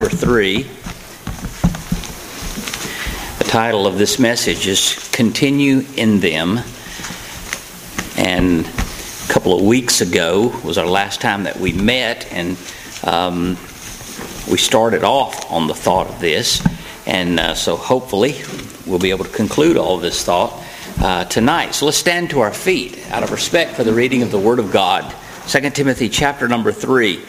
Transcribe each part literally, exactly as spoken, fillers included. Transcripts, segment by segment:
number three. The title of this message is Continue in Them. And a couple of weeks ago was our last time that we met, and um, we started off on the thought of this. And uh, so hopefully we'll be able to conclude all of this thought uh, tonight. So let's stand to our feet out of respect for the reading of the Word of God. Second Timothy chapter number three.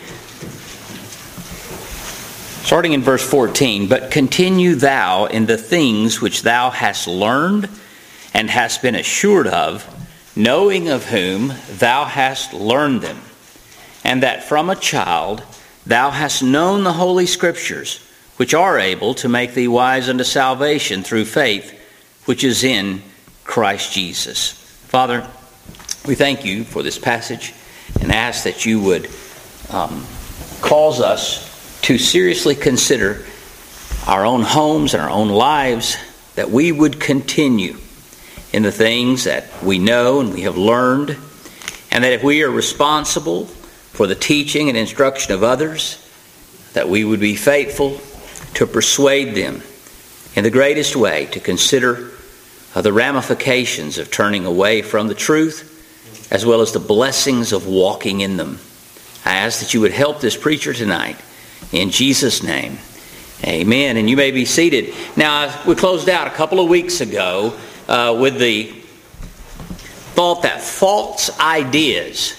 Starting in verse fourteen, but continue thou in the things which thou hast learned and hast been assured of, knowing of whom thou hast learned them, and that from a child thou hast known the Holy Scriptures, which are able to make thee wise unto salvation through faith, which is in Christ Jesus. Father, we thank you for this passage and ask that you would um, cause us to seriously consider our own homes and our own lives, that we would continue in the things that we know and we have learned, and that if we are responsible for the teaching and instruction of others, that we would be faithful to persuade them in the greatest way to consider uh, the ramifications of turning away from the truth, as well as the blessings of walking in them. I ask that you would help this preacher tonight. In Jesus' name, amen. And you may be seated. Now, we closed out a couple of weeks ago uh, with the thought that false ideas,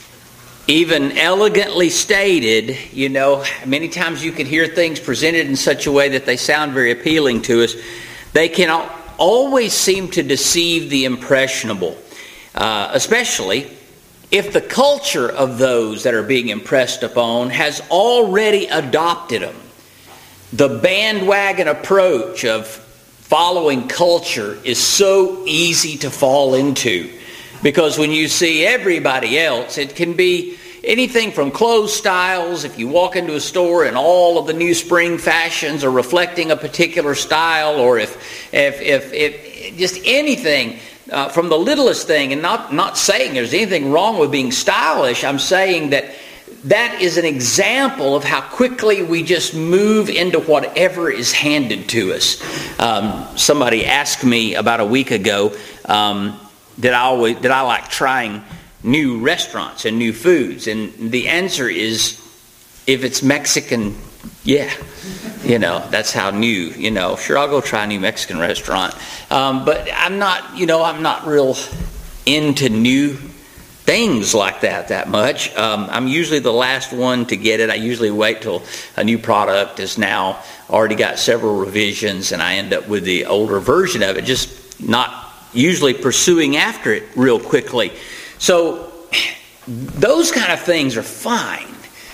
even elegantly stated, you know, many times you can hear things presented in such a way that they sound very appealing to us. They can always seem to deceive the impressionable, uh, especially if the culture of those that are being impressed upon has already adopted them. The bandwagon approach of following culture is so easy to fall into, because when you see everybody else, it can be anything from clothes styles. If you walk into a store and all of the new spring fashions are reflecting a particular style, or if if if, if just anything. Uh, from the littlest thing, and not, not saying there's anything wrong with being stylish, I'm saying that that is an example of how quickly we just move into whatever is handed to us. Um, somebody asked me about a week ago, um, did I always did I like trying new restaurants and new foods? And the answer is, if it's Mexican, yeah. You know, that's how new, you know, sure, I'll go try a new Mexican restaurant. Um, but I'm not, you know, I'm not real into new things like that that much. Um, I'm usually the last one to get it. I usually wait till a new product is now already got several revisions, and I end up with the older version of it, just not usually pursuing after it real quickly. So those kind of things are fine.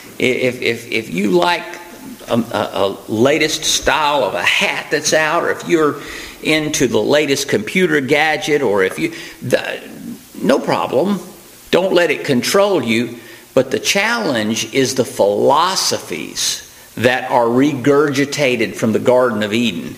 If if if you like A, a, a latest style of a hat that's out, or if you're into the latest computer gadget, or if you, the, no problem. Don't let it control you. But the challenge is the philosophies that are regurgitated from the Garden of Eden.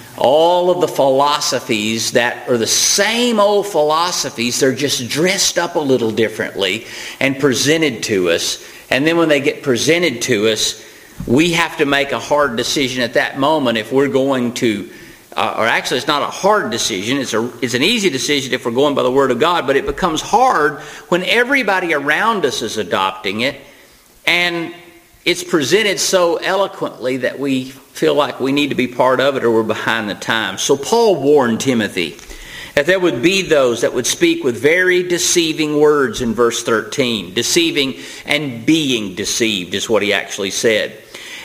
All of the philosophies that are the same old philosophies, they're just dressed up a little differently and presented to us. And then when they get presented to us, we have to make a hard decision at that moment if we're going to, uh, or actually it's not a hard decision, it's, a, it's an easy decision if we're going by the Word of God, but it becomes hard when everybody around us is adopting it, and it's presented so eloquently that we feel like we need to be part of it, or we're behind the times. So Paul warned Timothy that there would be those that would speak with very deceiving words in verse thirteen. Deceiving and being deceived is what he actually said.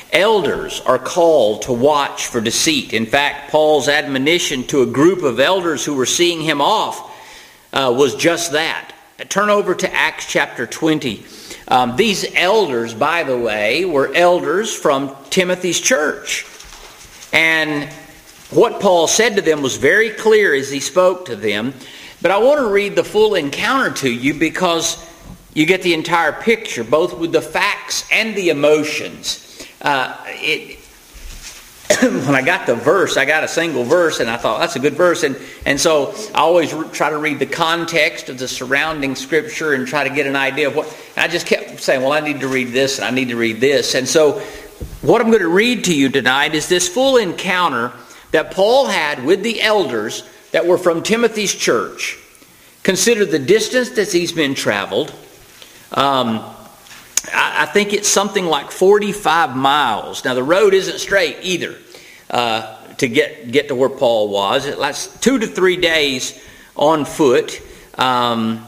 Elders are called to watch for deceit. In fact, Paul's admonition to a group of elders who were seeing him off uh, was just that. Turn over to Acts chapter twenty. Um, these elders, by the way, were elders from Timothy's church. And what Paul said to them was very clear as he spoke to them. But I want to read the full encounter to you, because you get the entire picture, both with the facts and the emotions. Uh, it, when I got the verse, I got a single verse, and I thought, that's a good verse. And, and so I always re- try to read the context of the surrounding scripture and try to get an idea of what... And I just kept saying, well, I need to read this, and I need to read this. And so what I'm going to read to you tonight is this full encounter that Paul had with the elders that were from Timothy's church. Consider the distance that these men traveled. Um, I, I think it's something like forty-five miles. Now the road isn't straight either uh, to get, get to where Paul was. It lasts two to three days on foot. Um,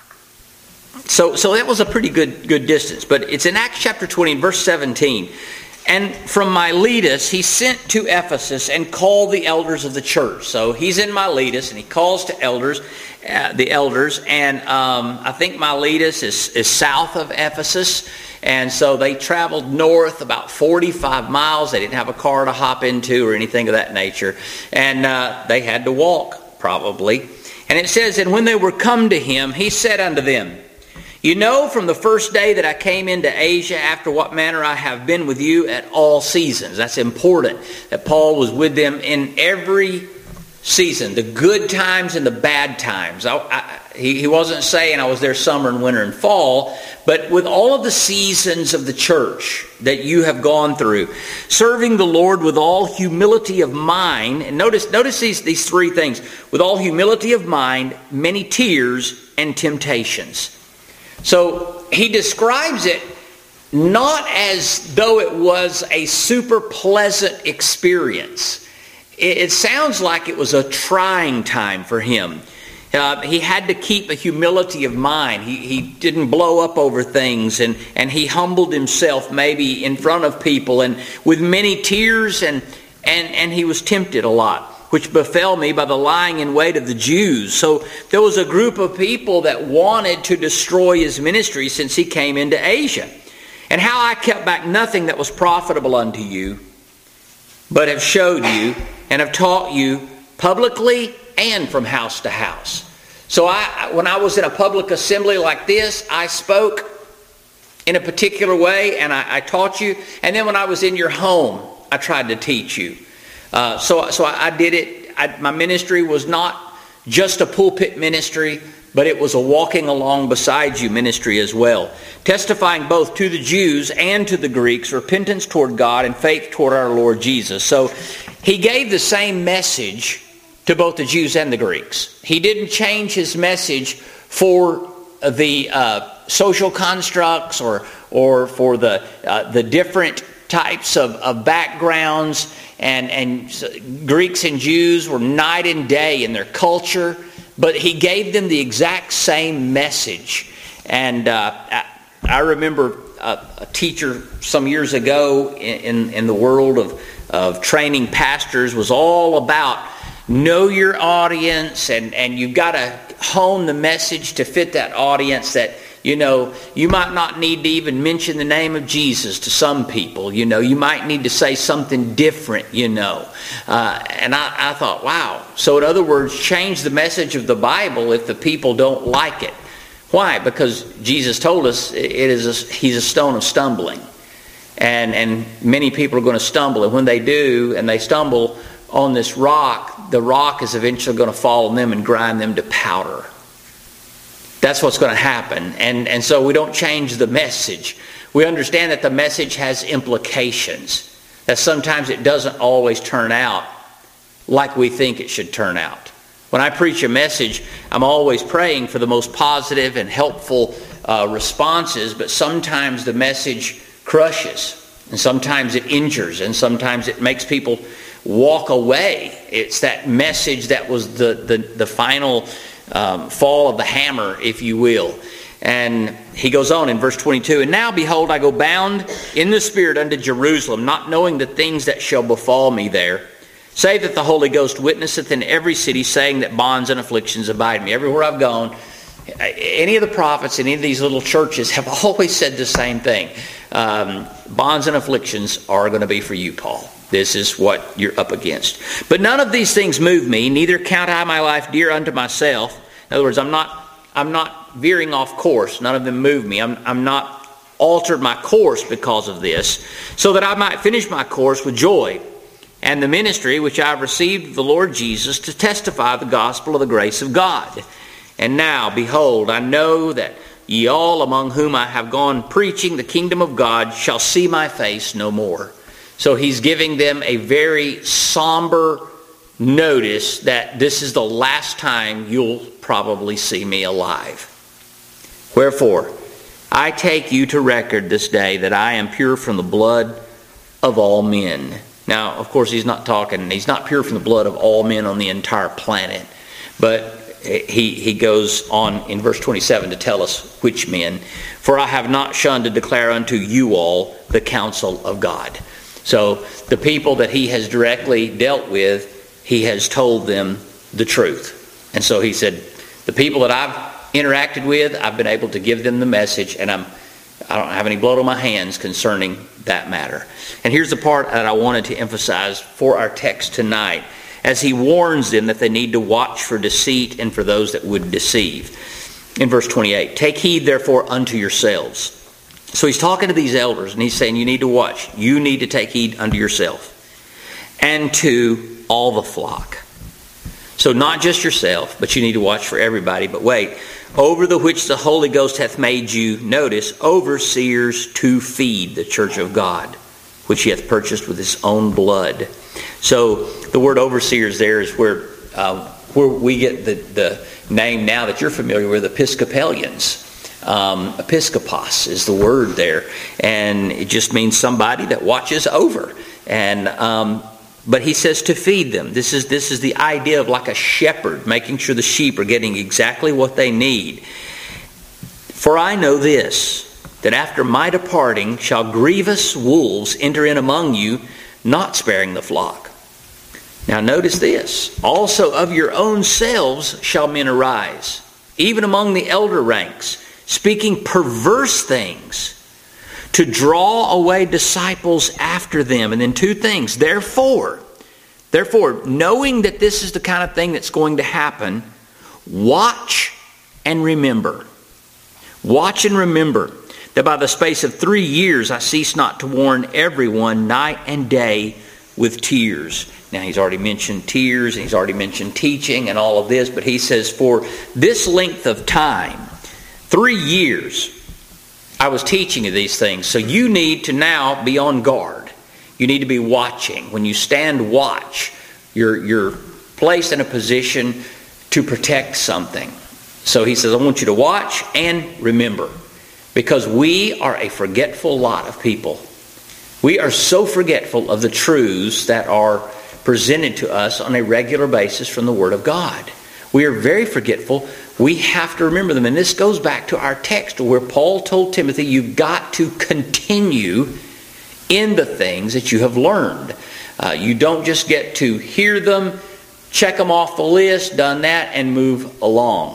so, so that was a pretty good, good distance. But it's in Acts chapter twenty, verse seventeen. And from Miletus he sent to Ephesus and called the elders of the church. So he's in Miletus and he calls to elders, uh, the elders. And um, I think Miletus is, is south of Ephesus. And so they traveled north about forty-five miles. They didn't have a car to hop into or anything of that nature. And uh, they had to walk probably. And it says, and when they were come to him, he said unto them, you know from the first day that I came into Asia, after what manner I have been with you at all seasons. That's important, that Paul was with them in every season, the good times and the bad times. I, I, he, he wasn't saying I was there summer and winter and fall, but with all of the seasons of the church that you have gone through, serving the Lord with all humility of mind. And notice, notice these, these three things. With all humility of mind, many tears and temptations. So he describes it not as though it was a super pleasant experience. It, it sounds like it was a trying time for him. Uh, he had to keep a humility of mind. He, he didn't blow up over things, and, and he humbled himself maybe in front of people, and with many tears, and, and, and he was tempted a lot, which befell me by the lying in wait of the Jews. So there was a group of people that wanted to destroy his ministry since he came into Asia. And how I kept back nothing that was profitable unto you, but have showed you and have taught you publicly and from house to house. So I, when I was in a public assembly like this, I spoke in a particular way and I, I taught you. And then when I was in your home, I tried to teach you. Uh, so so I, I did it. I, my ministry was not just a pulpit ministry, but it was a walking along beside you ministry as well. Testifying both to the Jews and to the Greeks, repentance toward God and faith toward our Lord Jesus. So he gave the same message to both the Jews and the Greeks. He didn't change his message for the uh, social constructs or or for the uh, the different types of, of backgrounds. And, and Greeks and Jews were night and day in their culture, but he gave them the exact same message. And uh, I, I remember a, a teacher some years ago in, in the world of, of training pastors was all about know your audience, and, and you've got to hone the message to fit that audience. That, you know, you might not need to even mention the name of Jesus to some people. You know, you might need to say something different, you know. Uh, and I, I thought, wow. So in other words, change the message of the Bible if the people don't like it. Why? Because Jesus told us it is a, he's a stone of stumbling. And, and many people are going to stumble. And when they do, and they stumble on this rock, the rock is eventually going to fall on them and grind them to powder. That's what's going to happen. And, and so we don't change the message. We understand that the message has implications. That sometimes it doesn't always turn out like we think it should turn out. When I preach a message, I'm always praying for the most positive and helpful uh, responses, but sometimes the message crushes, and sometimes it injures, and sometimes it makes people walk away. It's that message that was the, the, the final Um, fall of the hammer, if you will. And he goes on in verse twenty-two, and now behold, I go bound in the Spirit unto Jerusalem, not knowing the things that shall befall me there, save that the Holy Ghost witnesseth in every city, saying that bonds and afflictions abide me. Everywhere I've gone, any of the prophets, any of these little churches have always said the same thing. Um, bonds and afflictions are going to be for you, Paul. This is what you're up against. But none of these things move me, neither count I my life dear unto myself. In other words, I'm not I'm not veering off course. None of them move me. I'm, I'm not altered my course because of this, so that I might finish my course with joy, and the ministry which I have received of the Lord Jesus, to testify the gospel of the grace of God. And now, behold, I know that ye all among whom I have gone preaching the kingdom of God shall see my face no more. So he's giving them a very somber notice that this is the last time you'll probably see me alive. Wherefore, I take you to record this day that I am pure from the blood of all men. Now, of course, he's not talking, he's not pure from the blood of all men on the entire planet. But he, he goes on in verse twenty-seven to tell us which men. For I have not shunned to declare unto you all the counsel of God. So the people that he has directly dealt with, he has told them the truth. And so he said, the people that I've interacted with, I've been able to give them the message, and I'm, I don't have any blood on my hands concerning that matter. And here's the part that I wanted to emphasize for our text tonight, as he warns them that they need to watch for deceit and for those that would deceive. In verse twenty-eight, take heed therefore unto yourselves. So he's talking to these elders, and he's saying you need to watch. You need to take heed unto yourself and to all the flock. So not just yourself, but you need to watch for everybody. But wait, over the which the Holy Ghost hath made you, notice, overseers to feed the church of God, which he hath purchased with his own blood. So the word overseers there is where uh, where we get the, the name now that you're familiar with, Episcopalians. Um, episkopos is the word there, and it just means somebody that watches over. And um, but he says to feed them. This is this is the idea of like a shepherd, making sure the sheep are getting exactly what they need. For I know this, that after my departing shall grievous wolves enter in among you, not sparing the flock. Now notice this. Also of your own selves shall men arise, even among the elder ranks, speaking perverse things, to draw away disciples after them. And then two things. Therefore, therefore, knowing that this is the kind of thing that's going to happen, watch and remember. Watch and remember that by the space of three years I cease not to warn everyone night and day with tears. Now he's already mentioned tears, and he's already mentioned teaching and all of this, but he says for this length of time, three years, I was teaching you these things. So you need to now be on guard. You need to be watching. When you stand watch, you're, you're placed in a position to protect something. So he says, I want you to watch and remember. Because we are a forgetful lot of people. We are so forgetful of the truths that are presented to us on a regular basis from the Word of God. We are very forgetful. We have to remember them. And this goes back to our text where Paul told Timothy, you've got to continue in the things that you have learned. Uh, you don't just get to hear them, check them off the list, done that, and move along.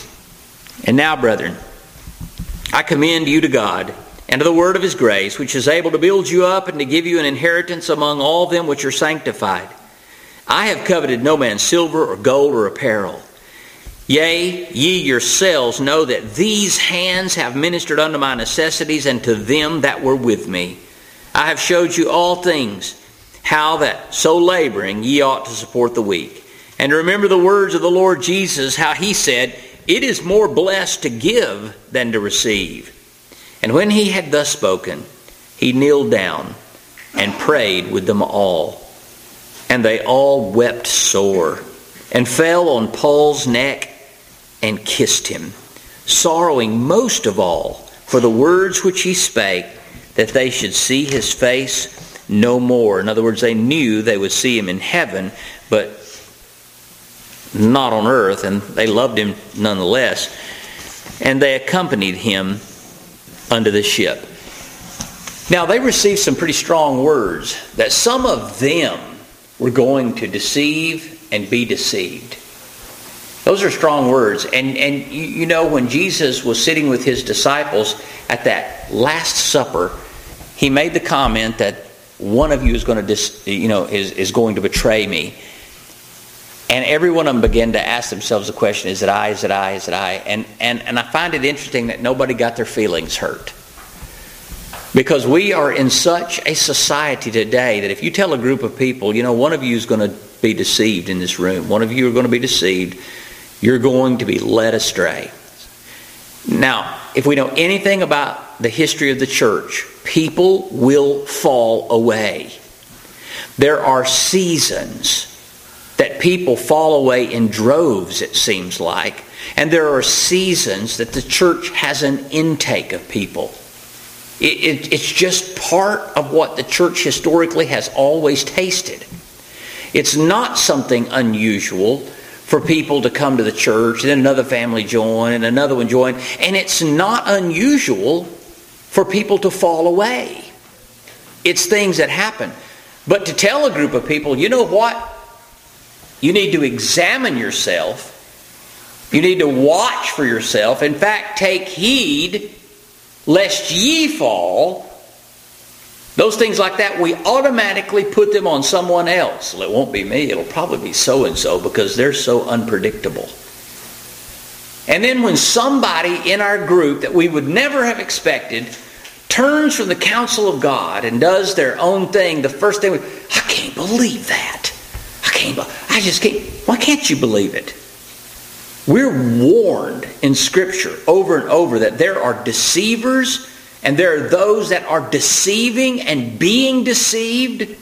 And now, brethren, I commend you to God and to the word of his grace, which is able to build you up and to give you an inheritance among all them which are sanctified. I have coveted no man's silver or gold or apparel. Yea, ye yourselves know that these hands have ministered unto my necessities and to them that were with me. I have showed you all things, how that so laboring ye ought to support the weak. And remember the words of the Lord Jesus, how he said, it is more blessed to give than to receive. And when he had thus spoken, he kneeled down and prayed with them all. And they all wept sore, and fell on Paul's neck and kissed him, sorrowing most of all for the words which he spake, that they should see his face no more. In other words, they knew they would see him in heaven, but not on earth, and they loved him nonetheless. And they accompanied him unto the ship. Now, they received some pretty strong words that some of them were going to deceive and be deceived. Those are strong words. And, and you, you know, when Jesus was sitting with his disciples at that Last Supper, he made the comment that one of you is going to, dis, you know, is, is going to betray me. And every one of them began to ask themselves the question, is it I, is it I, is it I? And, and, and I find it interesting that nobody got their feelings hurt. Because we are in such a society today that if you tell a group of people, you know, one of you is going to be deceived in this room. One of you are going to be deceived. You're going to be led astray. Now, if we know anything about the history of the church, people will fall away. There are seasons that people fall away in droves, it seems like. And there are seasons that the church has an intake of people. It, it, it's just part of what the church historically has always tasted. It's not something unusual for people to come to the church, and then another family join, and another one join. And it's not unusual for people to fall away. It's things that happen. But to tell a group of people, you know what? You need to examine yourself. You need to watch for yourself. In fact, take heed lest ye fall. Those things like that, we automatically put them on someone else. Well, it won't be me. It'll probably be so-and-so because they're so unpredictable. And then when somebody in our group that we would never have expected turns from the counsel of God and does their own thing, the first thing we, I can't believe that. I can't, I just can't. Why can't you believe it? We're warned in Scripture over and over that there are deceivers and there are those that are deceiving and being deceived.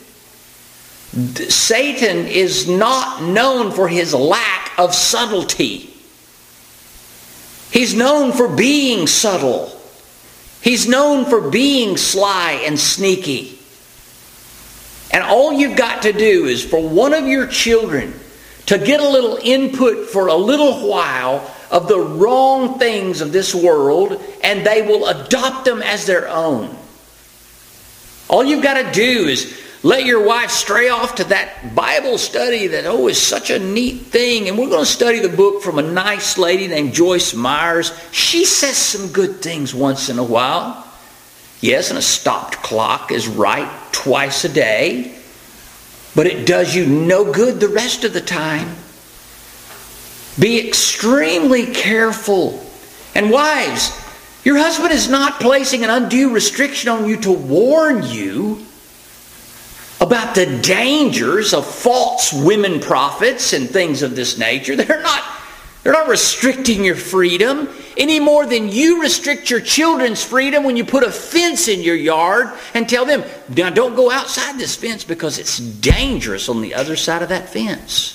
Satan is not known for his lack of subtlety. He's known for being subtle. He's known for being sly and sneaky. And all you've got to do is for one of your children to get a little input for a little while of the wrong things of this world, and they will adopt them as their own. All you've got to do is let your wife stray off to that Bible study that, oh, is such a neat thing. And we're going to study the book from a nice lady named Joyce Myers. She says some good things once in a while. Yes, and a stopped clock is right twice a day. But it does you no good the rest of the time. Be extremely careful. And wives, your husband is not placing an undue restriction on you to warn you about the dangers of false women prophets and things of this nature. They're not, they're not restricting your freedom any more than you restrict your children's freedom when you put a fence in your yard and tell them, now don't go outside this fence because it's dangerous on the other side of that fence.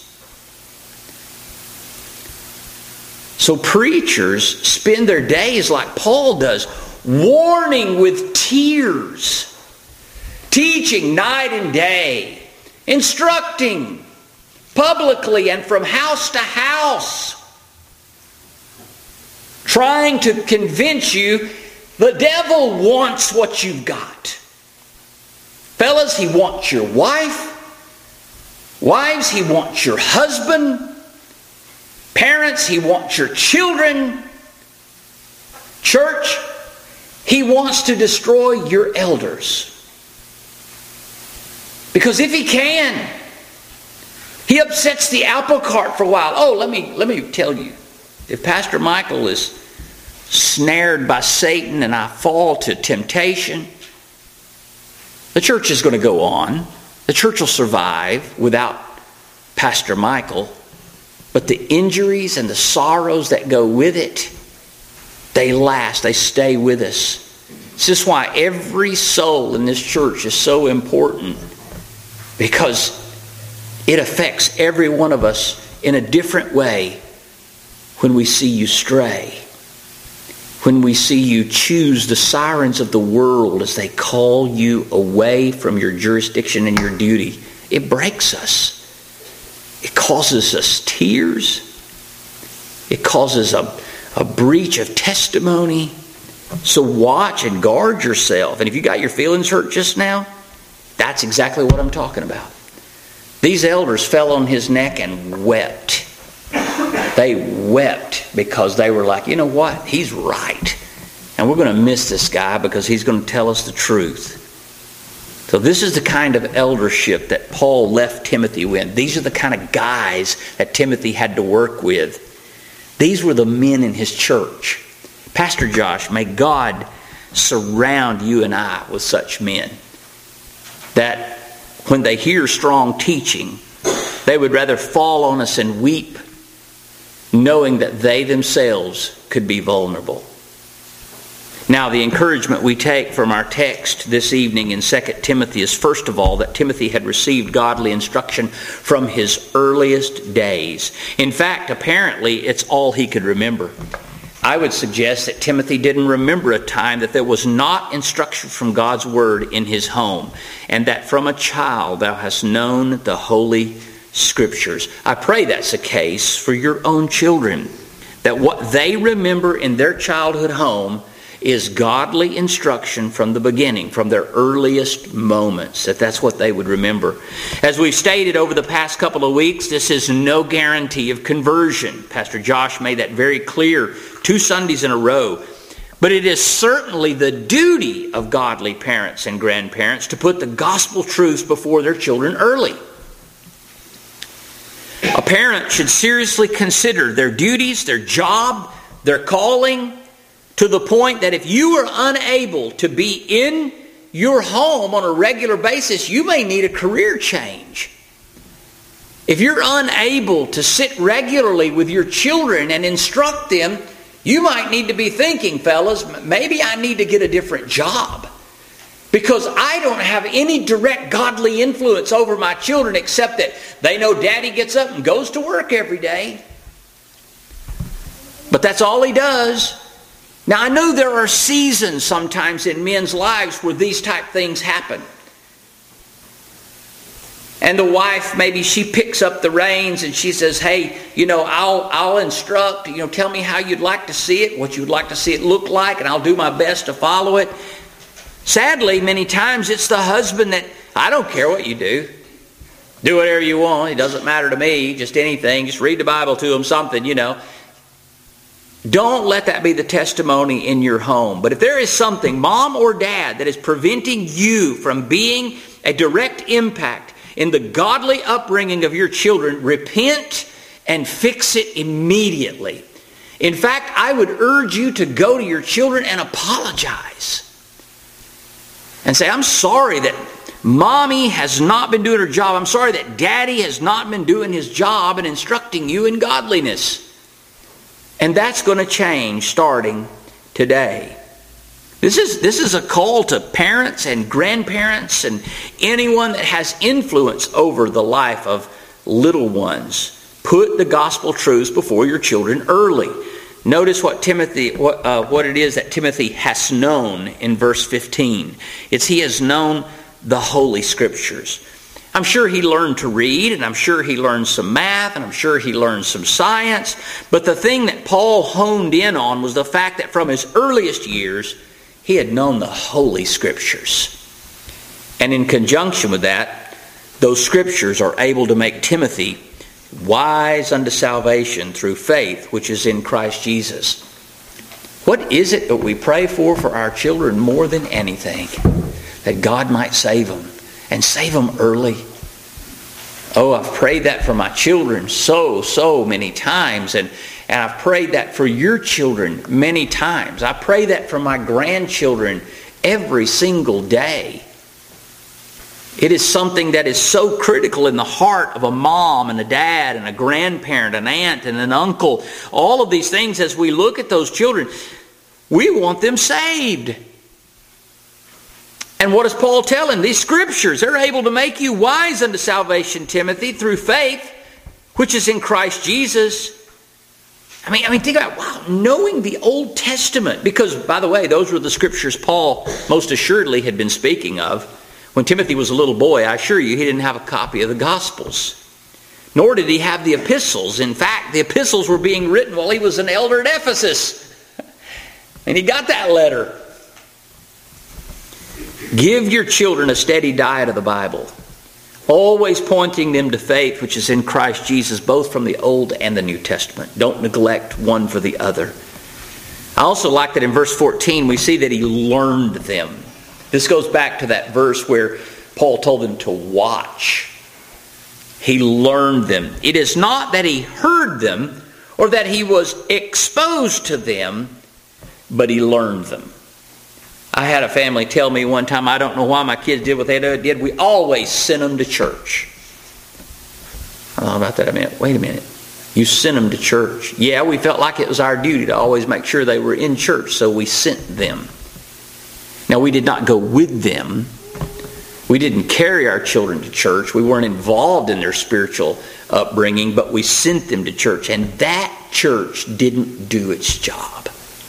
So preachers spend their days like Paul does, warning with tears, teaching night and day, instructing publicly and from house to house, trying to convince you the devil wants what you've got. Fellas, he wants your wife. Wives, he wants your husband. Parents, he wants your children. Church, he wants to destroy your elders. Because if he can, he upsets the apple cart for a while. Oh, let me let me tell you, if Pastor Michael is snared by Satan and I fall to temptation, the church is going to go on. The church will survive without Pastor Michael. But the injuries and the sorrows that go with it, they last. They stay with us. This is why every soul in this church is so important. Because it affects every one of us in a different way when we see you stray. When we see you choose the sirens of the world as they call you away from your jurisdiction and your duty. It breaks us. It causes us tears. It causes a, a breach of testimony. So watch and guard yourself. And if you got your feelings hurt just now, that's exactly what I'm talking about. These elders fell on his neck and wept. They wept because they were like, you know what? He's right. And we're going to miss this guy because he's going to tell us the truth. So this is the kind of eldership that Paul left Timothy with. These are the kind of guys that Timothy had to work with. These were the men in his church. Pastor Josh, may God surround you and I with such men that when they hear strong teaching, they would rather fall on us and weep, knowing that they themselves could be vulnerable. Now, the encouragement we take from our text this evening in Second Timothy is, first of all, that Timothy had received godly instruction from his earliest days. In fact, apparently, it's all he could remember. I would suggest that Timothy didn't remember a time that there was not instruction from God's Word in his home, and that from a child thou hast known the Holy Scriptures. I pray that's the case for your own children, that what they remember in their childhood home is godly instruction from the beginning, from their earliest moments, that that's what they would remember. As we've stated over the past couple of weeks, this is no guarantee of conversion. Pastor Josh made that very clear two Sundays in a row. But it is certainly the duty of godly parents and grandparents to put the gospel truths before their children early. A parent should seriously consider their duties, their job, their calling, to the point that if you are unable to be in your home on a regular basis, you may need a career change. If you're unable to sit regularly with your children and instruct them, you might need to be thinking, fellas, maybe I need to get a different job. Because I don't have any direct godly influence over my children except that they know Daddy gets up and goes to work every day. But that's all he does. Now, I know there are seasons sometimes in men's lives where these type things happen. And the wife, maybe she picks up the reins and she says, hey, you know, I'll I'll instruct, you know, tell me how you'd like to see it, what you'd like to see it look like, and I'll do my best to follow it. Sadly, many times it's the husband that, I don't care what you do. Do whatever you want. It doesn't matter to me. Just anything. Just read the Bible to them, something, you know. Don't let that be the testimony in your home. But if there is something, mom or dad, that is preventing you from being a direct impact in the godly upbringing of your children, repent and fix it immediately. In fact, I would urge you to go to your children and apologize. And say, I'm sorry that mommy has not been doing her job. I'm sorry that daddy has not been doing his job and instructing you in godliness. And that's going to change starting today. This is, this is a call to parents and grandparents and anyone that has influence over the life of little ones. Put the gospel truths before your children early. Notice what Timothy, what, uh, what it is that Timothy has known in verse fifteen. It's he has known the Holy Scriptures. I'm sure he learned to read, and I'm sure he learned some math, and I'm sure he learned some science. But the thing that Paul honed in on was the fact that from his earliest years, he had known the Holy Scriptures. And in conjunction with that, those Scriptures are able to make Timothy wise unto salvation through faith, which is in Christ Jesus. What is it that we pray for for our children more than anything? That God might save them, and save them early. Oh, I've prayed that for my children so, so many times, and, and I've prayed that for your children many times. I pray that for my grandchildren every single day. It is something that is so critical in the heart of a mom and a dad and a grandparent, an aunt and an uncle. All of these things, as we look at those children, we want them saved. And what does Paul tell him? These Scriptures, they're able to make you wise unto salvation, Timothy, through faith, which is in Christ Jesus. I mean, I mean, think about it. Wow, knowing the Old Testament. Because, by the way, those were the Scriptures Paul most assuredly had been speaking of. When Timothy was a little boy, I assure you, he didn't have a copy of the Gospels. Nor did he have the epistles. In fact, the epistles were being written while he was an elder at Ephesus. And he got that letter. Give your children a steady diet of the Bible, always pointing them to faith, which is in Christ Jesus, both from the Old and the New Testament. Don't neglect one for the other. I also like that in verse fourteen, we see that he learned them. This goes back to that verse where Paul told them to watch. He learned them. It is not that he heard them or that he was exposed to them, but he learned them. I had a family tell me one time, I don't know why my kids did what they did. We always sent them to church. I thought about that a minute. Wait a minute. You sent them to church. Yeah, we felt like it was our duty to always make sure they were in church, so we sent them. Now, we did not go with them. We didn't carry our children to church. We weren't involved in their spiritual upbringing, but we sent them to church. And that church didn't do its job.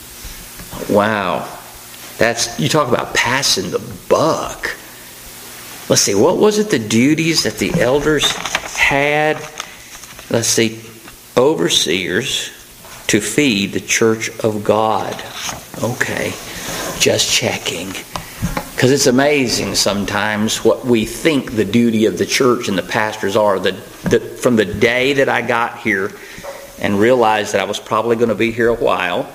Wow. That's, you talk about passing the buck. Let's see, what was it, the duties that the elders had? Let's see, overseers to feed the church of God. Okay, just checking. Because it's amazing sometimes what we think the duty of the church and the pastors are. The, the, from the day that I got here and realized that I was probably going to be here a while,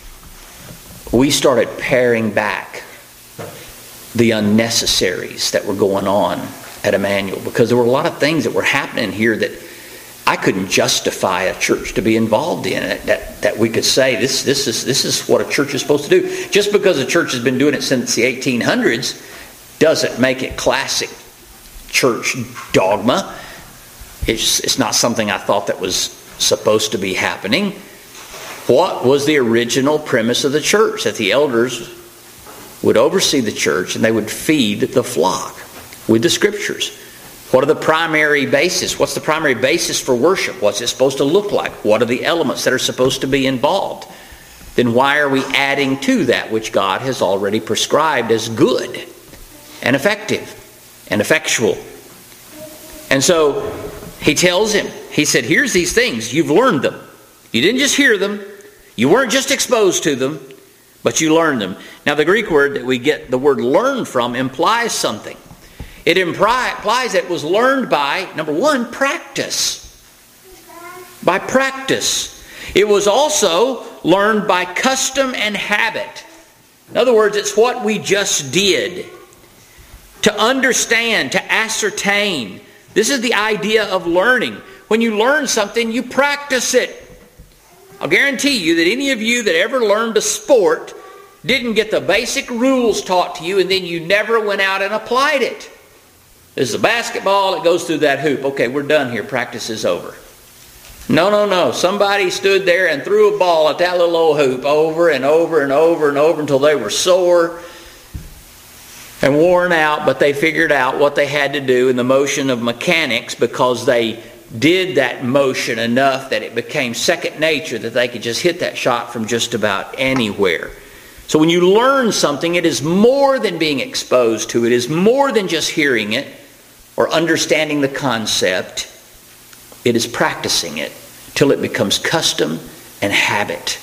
we started paring back the unnecessaries that were going on at Emmanuel. Because there were a lot of things that were happening here that I couldn't justify a church to be involved in it. That, that we could say this, this is this is what a church is supposed to do. Just because a church has been doing it since the eighteen hundreds doesn't make it classic church dogma. It's, it's not something I thought that was supposed to be happening. What was the original premise of the church? That the elders would oversee the church and they would feed the flock with the Scriptures. What are the primary basis? What's the primary basis for worship? What's it supposed to look like? What are the elements that are supposed to be involved? Then why are we adding to that which God has already prescribed as good and effective and effectual? And so he tells him, he said, here's these things. You've learned them. You didn't just hear them. You weren't just exposed to them, but you learned them. Now the Greek word that we get the word learn from implies something. It implies that it was learned by, number one, practice. By practice. It was also learned by custom and habit. In other words, it's what we just did. To understand, to ascertain. This is the idea of learning. When you learn something, you practice it. I'll guarantee you that any of you that ever learned a sport didn't get the basic rules taught to you and then you never went out and applied it. This is a basketball, it goes through that hoop. Okay, we're done here. Practice is over. No, no, no. Somebody stood there and threw a ball at that little old hoop over and over and over and over until they were sore and worn out, but they figured out what they had to do in the motion of mechanics because they did that motion enough that it became second nature that they could just hit that shot from just about anywhere. So when you learn something, it is more than being exposed to it. It is more than just hearing it or understanding the concept. It is practicing it till it becomes custom and habit.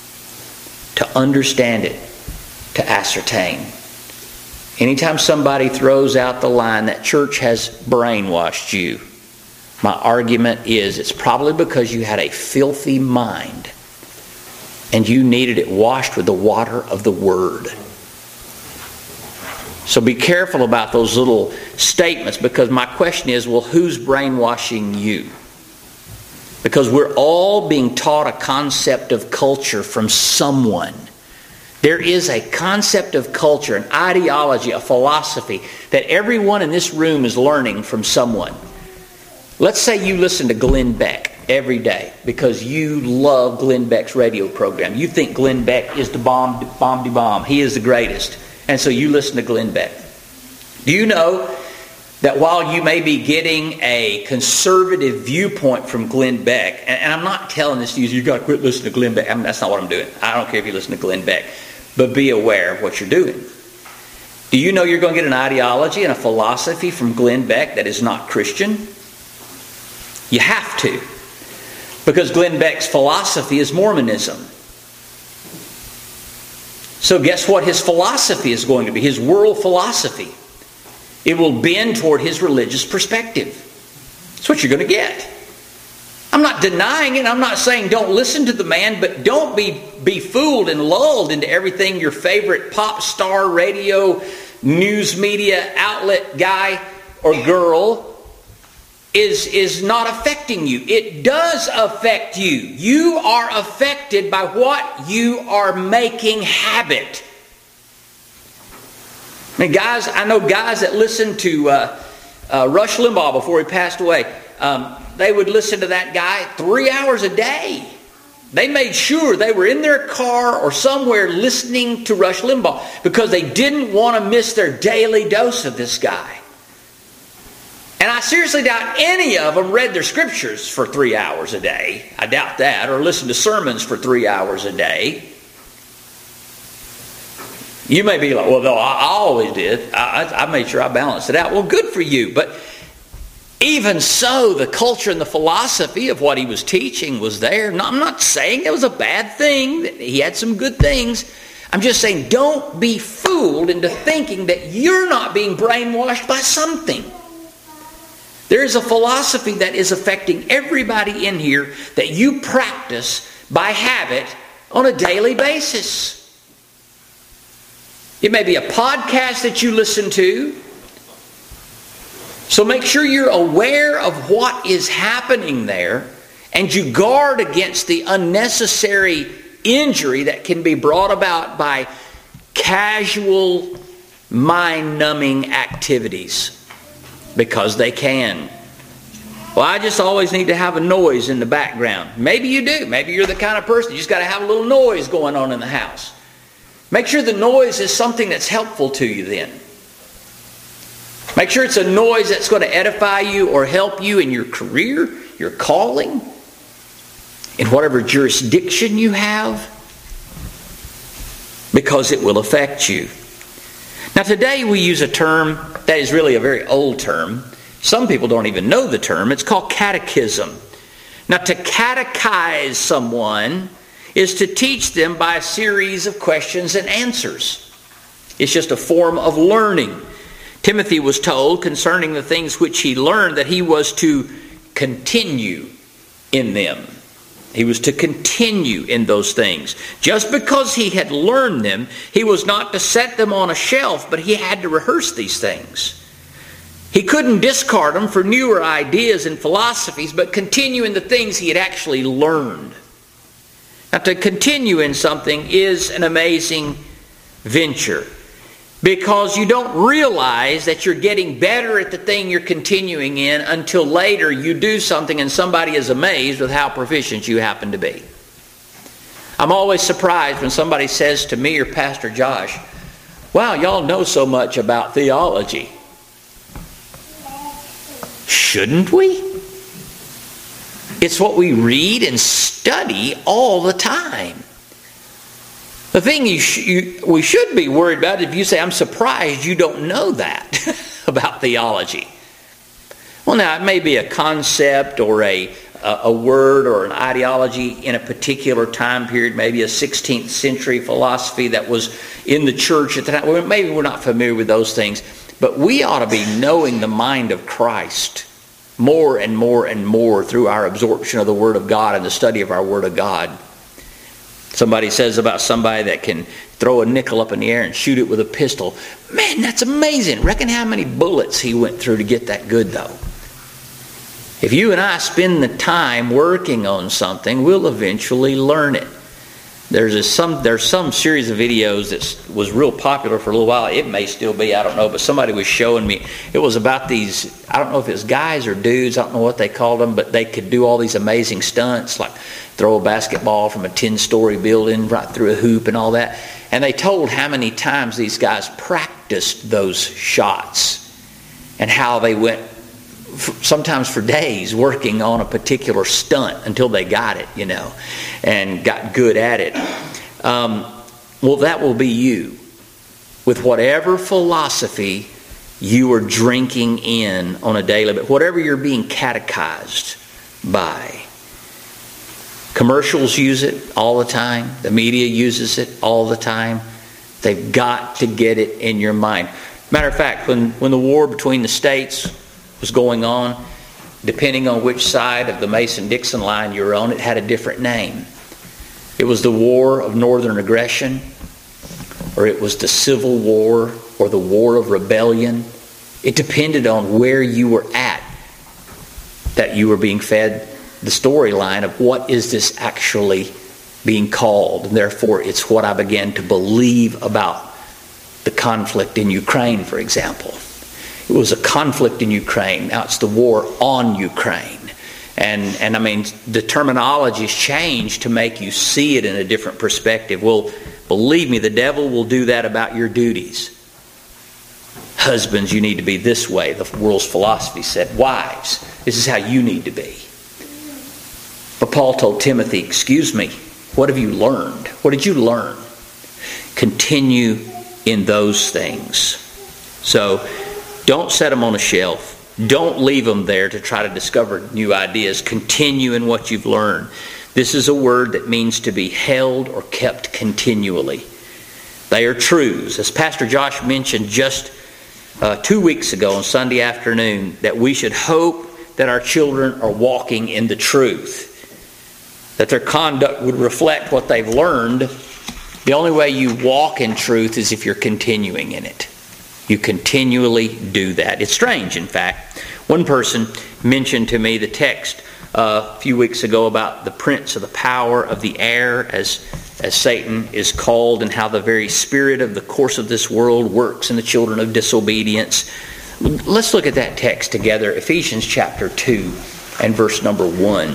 To understand it, to ascertain. Anytime somebody throws out the line that church has brainwashed you, my argument is it's probably because you had a filthy mind and you needed it washed with the water of the Word. So be careful about those little statements, because my question is, well, who's brainwashing you? Because we're all being taught a concept of culture from someone. There is a concept of culture, an ideology, a philosophy that everyone in this room is learning from someone. Let's say you listen to Glenn Beck every day because you love Glenn Beck's radio program. You think Glenn Beck is the bomb, bomb de bomb. He is the greatest. And so you listen to Glenn Beck. Do you know that while you may be getting a conservative viewpoint from Glenn Beck, and, and I'm not telling this to you, you've got to quit listening to Glenn Beck. I mean, that's not what I'm doing. I don't care if you listen to Glenn Beck. But be aware of what you're doing. Do you know you're going to get an ideology and a philosophy from Glenn Beck that is not Christian? You have to. Because Glenn Beck's philosophy is Mormonism. So guess what his philosophy is going to be? His world philosophy. It will bend toward his religious perspective. That's what you're going to get. I'm not denying it. I'm not saying don't listen to the man, but don't be, be fooled and lulled into everything your favorite pop star, radio, news media outlet guy or girl is, is not affecting you. It does affect you. You are affected by what you are making habit. I mean, guys, I know guys that listen to uh, uh, Rush Limbaugh before he passed away. Um, they would listen to that guy three hours a day. They made sure they were in their car or somewhere listening to Rush Limbaugh because they didn't want to miss their daily dose of this guy. And I seriously doubt any of them read their scriptures for three hours a day. I doubt that. Or listened to sermons for three hours a day. You may be like, well, no, I always did. I, I made sure I balanced it out. Well, good for you. But even so, the culture and the philosophy of what he was teaching was there. No, I'm not saying it was a bad thing. He had some good things. I'm just saying don't be fooled into thinking that you're not being brainwashed by something. There is a philosophy that is affecting everybody in here that you practice by habit on a daily basis. It may be a podcast that you listen to. So make sure you're aware of what is happening there and you guard against the unnecessary injury that can be brought about by casual, mind-numbing activities. Because they can. Well, I just always need to have a noise in the background. Maybe you do. Maybe you're the kind of person you just got to have a little noise going on in the house. Make sure the noise is something that's helpful to you then. Make sure it's a noise that's going to edify you or help you in your career, your calling, in whatever jurisdiction you have, because it will affect you. Now today we use a term that is really a very old term. Some people don't even know the term. It's called catechism. Now to catechize someone is to teach them by a series of questions and answers. It's just a form of learning. Timothy was told concerning the things which he learned that he was to continue in them. He was to continue in those things. Just because he had learned them, he was not to set them on a shelf, but he had to rehearse these things. He couldn't discard them for newer ideas and philosophies, but continue in the things he had actually learned. Now, to continue in something is an amazing venture, because you don't realize that you're getting better at the thing you're continuing in until later you do something and somebody is amazed with how proficient you happen to be. I'm always surprised when somebody says to me or Pastor Josh, wow, y'all know so much about theology. Shouldn't we? It's what we read and study all the time. The thing you sh- you, we should be worried about if you say, I'm surprised you don't know that about theology. Well, now, it may be a concept or a, a, a word or an ideology in a particular time period, maybe a sixteenth century philosophy that was in the church at the time. Well, maybe we're not familiar with those things, but we ought to be knowing the mind of Christ more and more and more through our absorption of the Word of God and the study of our Word of God. Somebody says about somebody that can throw a nickel up in the air and shoot it with a pistol. Man, that's amazing. Reckon how many bullets he went through to get that good, though. If you and I spend the time working on something, we'll eventually learn it. There's a, some there's some series of videos that was real popular for a little while. It may still be, I don't know, but somebody was showing me. It was about these, I don't know if it was guys or dudes, I don't know what they called them, but they could do all these amazing stunts, like throw a basketball from a ten-story building right through a hoop and all that. And they told how many times these guys practiced those shots and how they went sometimes for days working on a particular stunt until they got it, you know, and got good at it. Um, well, that will be you with whatever philosophy you are drinking in on a daily basis, whatever you're being catechized by. Commercials use it all the time. The media uses it all the time. They've got to get it in your mind. Matter of fact, when, when the war between the states was going on, depending on which side of the Mason-Dixon line you were on, it had a different name. It was the War of Northern Aggression, or it was the Civil War, or the War of Rebellion. It depended on where you were at that you were being fed the storyline of what is this actually being called. And therefore, it's what I began to believe about the conflict in Ukraine, for example. It was a conflict in Ukraine. Now it's the war on Ukraine. And, and I mean, the terminology has changed to make you see it in a different perspective. Well, believe me, the devil will do that about your duties. Husbands, you need to be this way, the world's philosophy said. Wives, this is how you need to be. But Paul told Timothy, excuse me, what have you learned? What did you learn? Continue in those things. So don't set them on a shelf. Don't leave them there to try to discover new ideas. Continue in what you've learned. This is a word that means to be held or kept continually. They are truths. As Pastor Josh mentioned just uh, two weeks ago on Sunday afternoon, that we should hope that our children are walking in the truth. That their conduct would reflect what they've learned. The only way you walk in truth is if you're continuing in it. You continually do that. It's strange, in fact. One person mentioned to me the text uh, a few weeks ago about the prince of the power of the air, as, as Satan is called, and how the very spirit of the course of this world works in the children of disobedience. Let's look at that text together, Ephesians chapter two and verse number one.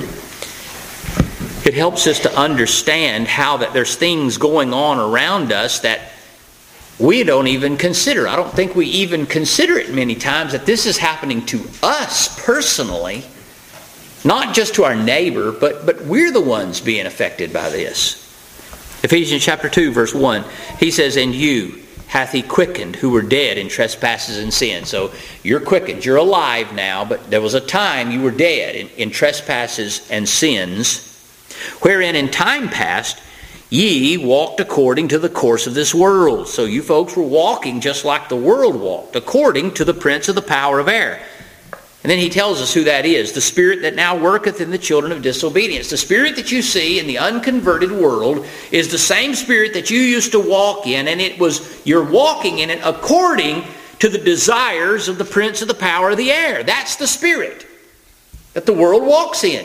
It helps us to understand how that there's things going on around us that we don't even consider. I don't think we even consider it many times that this is happening to us personally, not just to our neighbor, but, but we're the ones being affected by this. Ephesians chapter two, verse one, he says, "And you hath he quickened who were dead in trespasses and sin." So you're quickened, you're alive now, but there was a time you were dead in, in trespasses and sins, wherein in time past ye walked according to the course of this world. So you folks were walking just like the world walked, according to the prince of the power of air. And then he tells us who that is. The spirit that now worketh in the children of disobedience. The spirit that you see in the unconverted world is the same spirit that you used to walk in, and it was you're walking in it according to the desires of the prince of the power of the air. That's the spirit that the world walks in.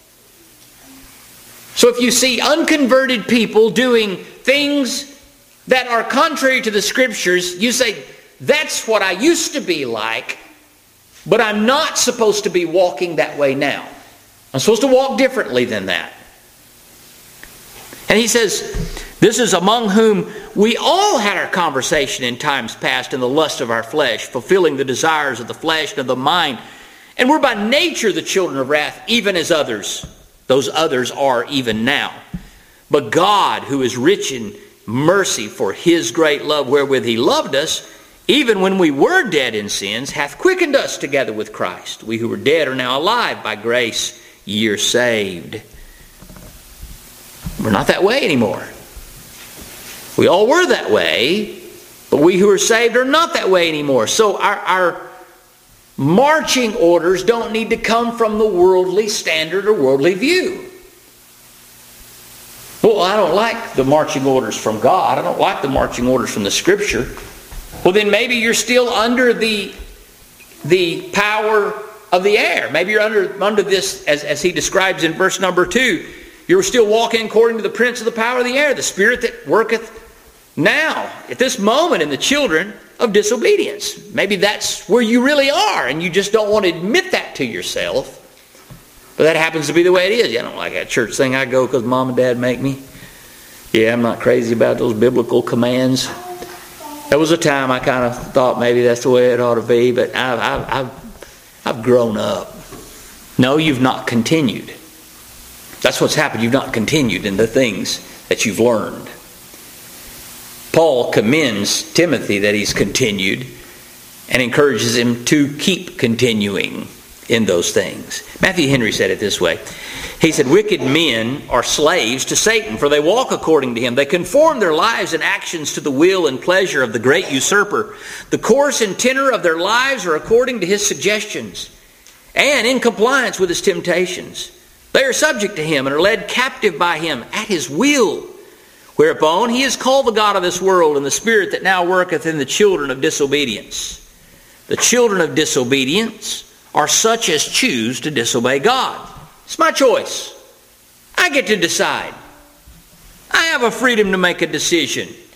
So if you see unconverted people doing things that are contrary to the Scriptures, you say, that's what I used to be like, but I'm not supposed to be walking that way now. I'm supposed to walk differently than that. And he says, this is among whom we all had our conversation in times past in the lust of our flesh, fulfilling the desires of the flesh and of the mind. And we're by nature the children of wrath, even as others. Those others are even now. But God, who is rich in mercy for his great love wherewith he loved us, even when we were dead in sins, hath quickened us together with Christ. We who were dead are now alive. By grace ye are saved. We're not that way anymore. We all were that way, but we who are saved are not that way anymore. So our, our marching orders don't need to come from the worldly standard or worldly view. Well, I don't like the marching orders from God. I don't like the marching orders from the Scripture. Well, then maybe you're still under the, the power of the air. Maybe you're under, under this, as, as he describes in verse number two. You're still walking according to the prince of the power of the air, the spirit that worketh now, at this moment, in the children of disobedience. Maybe that's where you really are, and you just don't want to admit that to yourself. But that happens to be the way it is. I don't like that church thing. I go because mom and dad make me. Yeah, I'm not crazy about those biblical commands. There was a time I kind of thought maybe that's the way it ought to be, but I've, I've, I've, I've grown up. No, you've not continued. That's what's happened. You've not continued in the things that you've learned. Paul commends Timothy that he's continued and encourages him to keep continuing in those things. Matthew Henry said it this way. He said, "Wicked men are slaves to Satan, for they walk according to him. They conform their lives and actions to the will and pleasure of the great usurper. The course and tenor of their lives are according to his suggestions and in compliance with his temptations. They are subject to him and are led captive by him at his will. Whereupon he is called the God of this world, and the spirit that now worketh in the children of disobedience. The children of disobedience are such as choose to disobey God." It's my choice. I get to decide. I have a freedom to make a decision.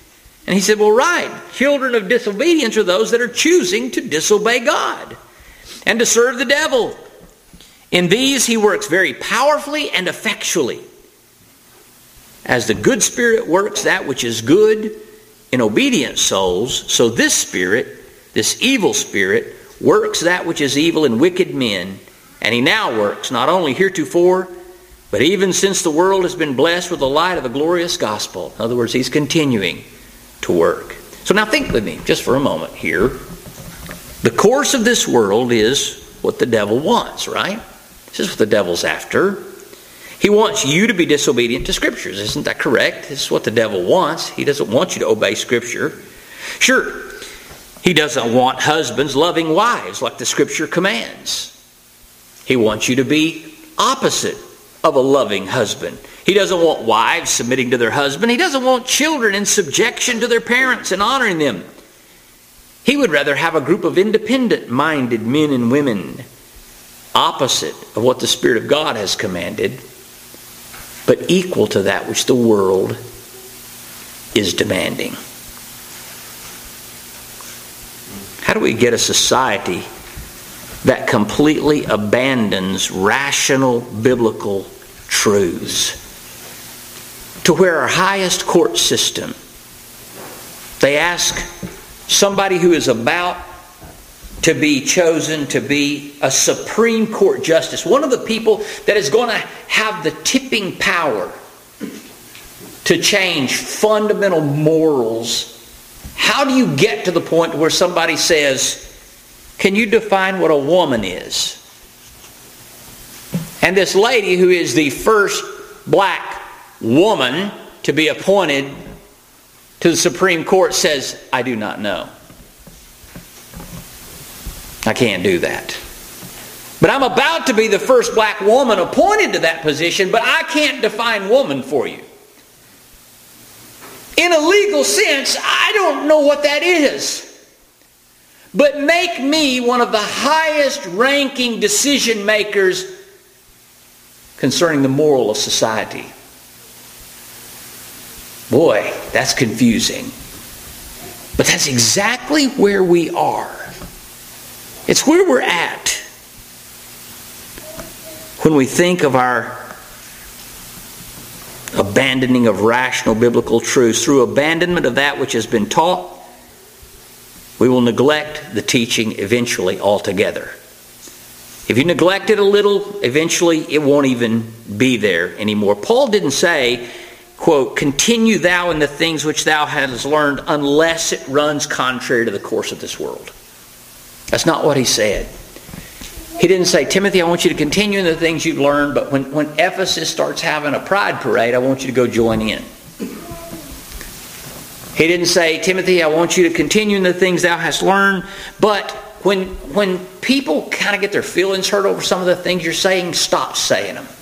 And he said, well, right. Children of disobedience are those that are choosing to disobey God and to serve the devil. In these he works very powerfully and effectually. As the good spirit works that which is good in obedient souls, so this spirit, this evil spirit, works that which is evil in wicked men. And he now works, not only heretofore, but even since the world has been blessed with the light of the glorious gospel. In other words, he's continuing to work. So now think with me just for a moment here. The course of this world is what the devil wants, right? This is what the devil's after. He wants you to be disobedient to Scriptures. Isn't that correct? This is what the devil wants. He doesn't want you to obey Scripture. Sure, he doesn't want husbands loving wives like the Scripture commands. He wants you to be opposite of a loving husband. He doesn't want wives submitting to their husband. He doesn't want children in subjection to their parents and honoring them. He would rather have a group of independent-minded men and women opposite of what the Spirit of God has commanded, but equal to that which the world is demanding. How do we get a society that completely abandons rational biblical truths to where our highest court system, they ask somebody who is about to be chosen to be a Supreme Court justice, one of the people that is going to have the tipping power to change fundamental morals. How do you get to the point where somebody says, can you define what a woman is? And this lady, who is the first black woman to be appointed to the Supreme Court, says, I do not know. I can't do that. But I'm about to be the first black woman appointed to that position, but I can't define woman for you. In a legal sense, I don't know what that is. But make me one of the highest ranking decision makers concerning the moral of society. Boy, that's confusing. But that's exactly where we are. It's where we're at when we think of our abandoning of rational biblical truths. Through abandonment of that which has been taught, we will neglect the teaching eventually altogether. If you neglect it a little, eventually it won't even be there anymore. Paul didn't say, quote, continue thou in the things which thou hast learned unless it runs contrary to the course of this world. That's not what he said. He didn't say, Timothy, I want you to continue in the things you've learned, but when, when Ephesus starts having a pride parade, I want you to go join in. He didn't say, Timothy, I want you to continue in the things thou hast learned, but when, when people kind of get their feelings hurt over some of the things you're saying, stop saying them.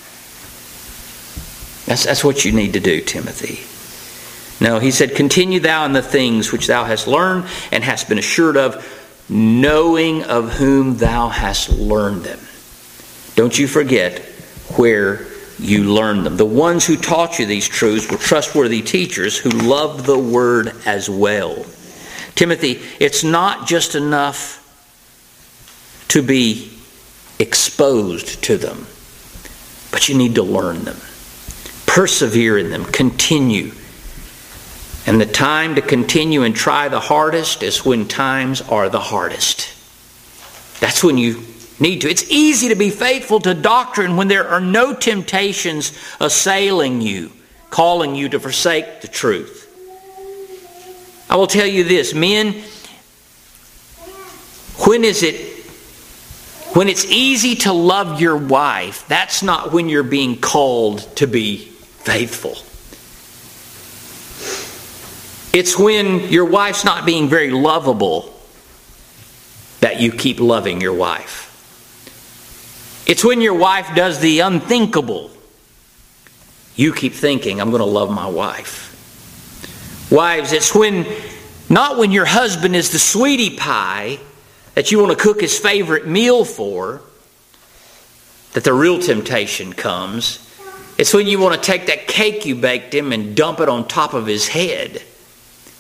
That's, that's what you need to do, Timothy. No, he said, continue thou in the things which thou hast learned and hast been assured of, knowing of whom thou hast learned them. Don't you forget where you learned them. The ones who taught you these truths were trustworthy teachers who loved the word as well. Timothy, it's not just enough to be exposed to them, but you need to learn them. Persevere in them. Continue. And the time to continue and try the hardest is when times are the hardest. That's when you need to. It's easy to be faithful to doctrine when there are no temptations assailing you, calling you to forsake the truth. I will tell you this, men, when is it, when it's easy to love your wife, that's not when you're being called to be faithful. It's when your wife's not being very lovable that you keep loving your wife. It's when your wife does the unthinkable. You keep thinking, I'm going to love my wife. Wives, it's when, not when your husband is the sweetie pie that you want to cook his favorite meal for, that the real temptation comes. It's when you want to take that cake you baked him and dump it on top of his head.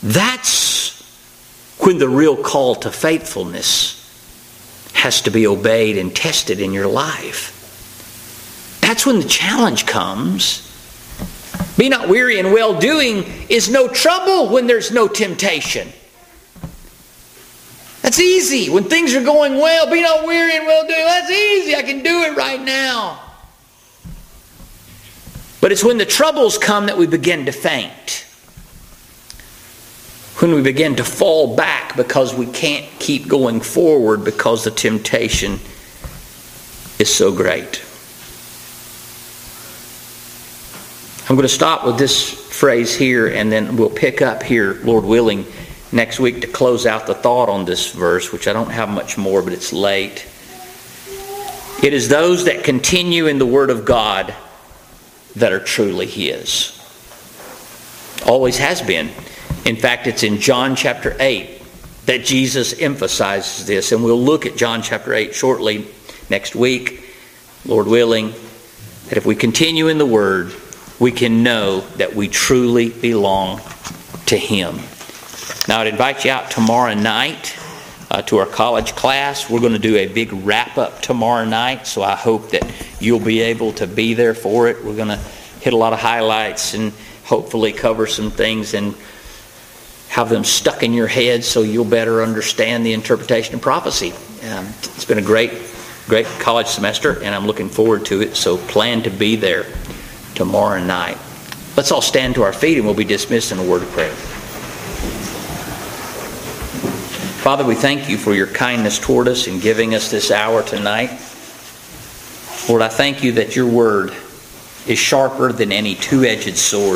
That's when the real call to faithfulness has to be obeyed and tested in your life. That's when the challenge comes. Be not weary in well-doing is no trouble when there's no temptation. That's easy. When things are going well, be not weary in well-doing. That's easy. I can do it right now. But it's when the troubles come that we begin to faint. When we begin to fall back because we can't keep going forward because the temptation is so great. I'm going to stop with this phrase here, and then we'll pick up here, Lord willing, next week to close out the thought on this verse, which I don't have much more, but it's late. It is those that continue in the Word of God that are truly His. Always has been. In fact, it's in John chapter eight that Jesus emphasizes this, and we'll look at John chapter eight shortly next week, Lord willing, that if we continue in the Word, we can know that we truly belong to Him. Now, I'd invite you out tomorrow night uh, to our college class. We're going to do a big wrap-up tomorrow night, so I hope that you'll be able to be there for it. We're going to hit a lot of highlights and hopefully cover some things and have them stuck in your head so you'll better understand the interpretation of prophecy. Um, it's been a great, great college semester, and I'm looking forward to it, so plan to be there tomorrow night. Let's all stand to our feet and we'll be dismissed in a word of prayer. Father, we thank you for your kindness toward us in giving us this hour tonight. Lord, I thank you that your word is sharper than any two-edged sword.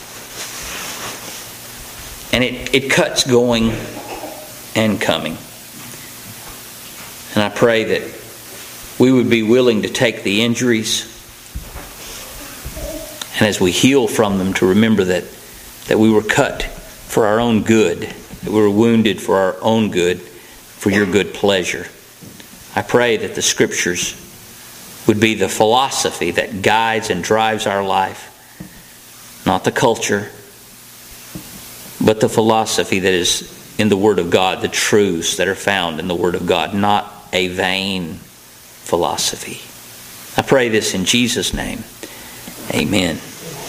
And it, it cuts going and coming. And I pray that we would be willing to take the injuries, and as we heal from them, to remember that, that we were cut for our own good, that we were wounded for our own good, for your good pleasure. I pray that the Scriptures would be the philosophy that guides and drives our life, not the culture, but the philosophy that is in the Word of God, the truths that are found in the Word of God, not a vain philosophy. I pray this in Jesus' name. Amen.